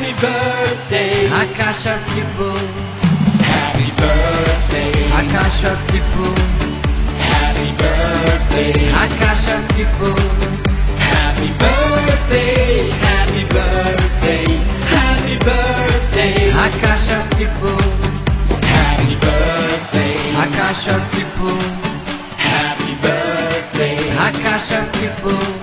Happy birthday, Akash Tipu, happy birthday, Akash Tipu, happy birthday, Akash Tipu, happy birthday, happy birthday, happy birthday, Akash Tipu, happy birthday, Akash Tipu, happy birthday, Akash Tipu.